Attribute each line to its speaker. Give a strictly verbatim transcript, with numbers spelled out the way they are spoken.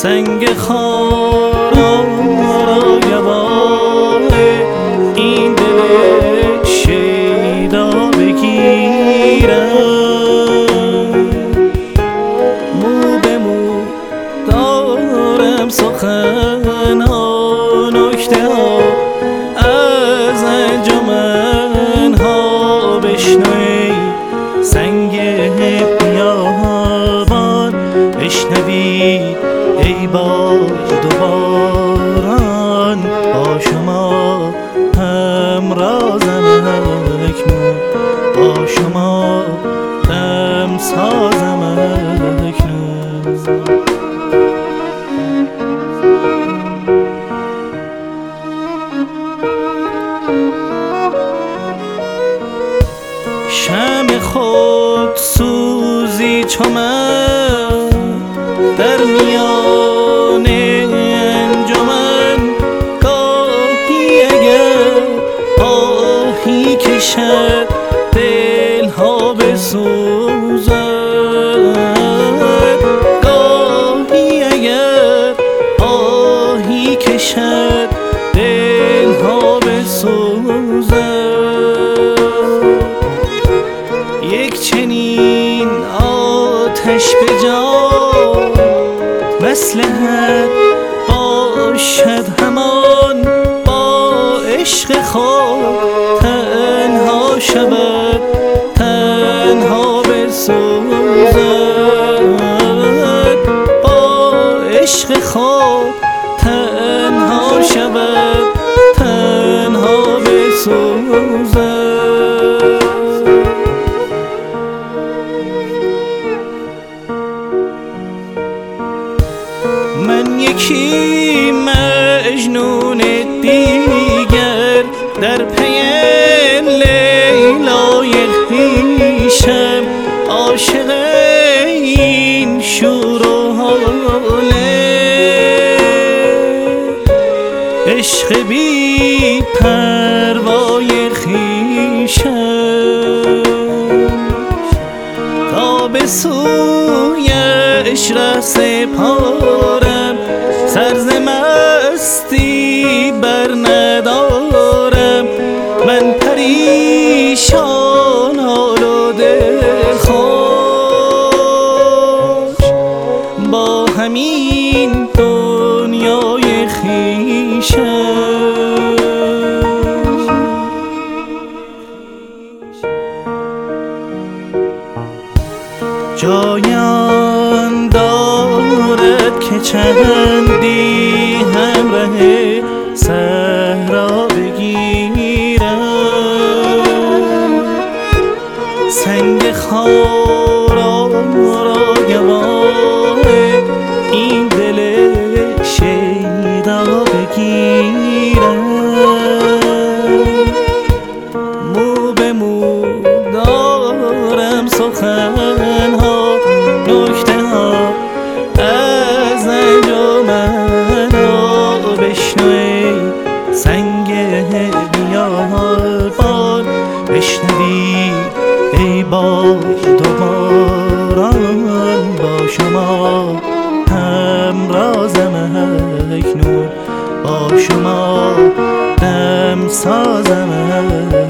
Speaker 1: سنگ خارا این دل شیدا بگیرم. مو به مو دارم سخن ها، نکته ها از انجمن ها بشنوی. سنگ بیابان بشنوی ای باد و باران، با شما همرازم اکنون، با شما دم سازم اکنون. شمع خود سوزی چو من در میان انجمن، گاهی اگر آهی کشد دلها بسوزد، گاهی اگر آهی کشد دلها بسوزد. یک چنین آتش به جان مصلحت باشد همان، با عشق خود تنها شود تنها بسوزد، با عشق خود تنها شود تنها بسوزد. من یکی مجنون دیگر در پی لیلای خویشم، عاشق این شور و حاله، عشق بی پروای خویشم. تا به سویش ره سپارم، سر ز مستی بر ندارم. من پریشان حال و دلخوش با همین دنیای خویشم. جایان دارد که چندی همراه صحرا بگیرم، سنگ خارا را گواه این دل شیدا بگیرم. مو به مو دارم سخن ها، نکته ها از انجمن ها بشنوی. سنگ بیابان بشنوی ای باد و باران، با شما همرازم اکنون، با شما دم سازم